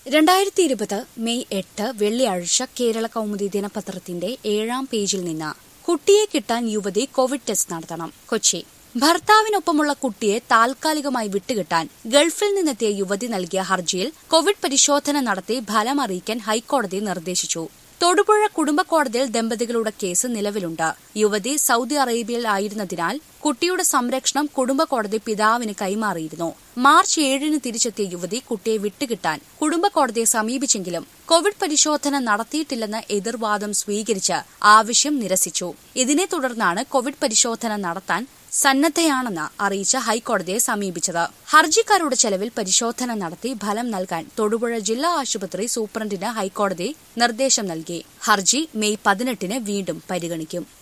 2020 May 8 വെള്ളിയാഴ്ച കേരള കൗമുദി ദിനപത്രത്തിന്റെ 7-ാം പേജിൽ നിന്ന് കുട്ടിയെ കിട്ടാൻ യുവതി കോവിഡ് ടെസ്റ്റ് നടത്തണം. കൊച്ചി. ഭർത്താവിനൊപ്പമുള്ള കുട്ടിയെ താൽക്കാലികമായി വിട്ടുകിട്ടാൻ ഗൾഫിൽ നിന്നെത്തിയ യുവതി നൽകിയ ഹർജിയിൽ കോവിഡ് പരിശോധന നടത്തി ഫലം അറിയിക്കാൻ ഹൈക്കോടതി നിർദ്ദേശിച്ചു. തൊടുപുഴ കുടുംബ കോടതിയിൽ ദമ്പതികളുടെ കേസ് നിലവിലുണ്ട്. യുവതി സൗദി അറേബ്യയിൽ ആയിരുന്നതിനാൽ കുട്ടിയുടെ സംരക്ഷണം കുടുംബ കോടതി പിതാവിന് കൈമാറിയിരുന്നു. മാർച്ച് 7-ന് തിരിച്ചെത്തിയ യുവതി കുട്ടിയെ വിട്ടുകിട്ടാൻ കുടുംബ കോടതിയെ സമീപിച്ചെങ്കിലും കോവിഡ് പരിശോധന നടത്തിയിട്ടില്ലെന്ന എതിർവാദം സ്വീകരിച്ച് ആവശ്യം നിരസിച്ചു. ഇതിനെ തുടർന്നാണ് കോവിഡ് പരിശോധന നടത്താൻ സന്നദ്ധയാണെന്ന് അറിയിച്ച ഹൈക്കോടതിയെ സമീപിച്ചത്. ഹർജിക്കാരുടെ ചെലവിൽ പരിശോധന നടത്തി ഫലം നൽകാൻ തൊടുപുഴ ജില്ലാ ആശുപത്രി സൂപ്രണ്ടിന് ഹൈക്കോടതി നിർദ്ദേശം നൽകി. ഹർജി മെയ് 18-ന് വീണ്ടും പരിഗണിക്കും.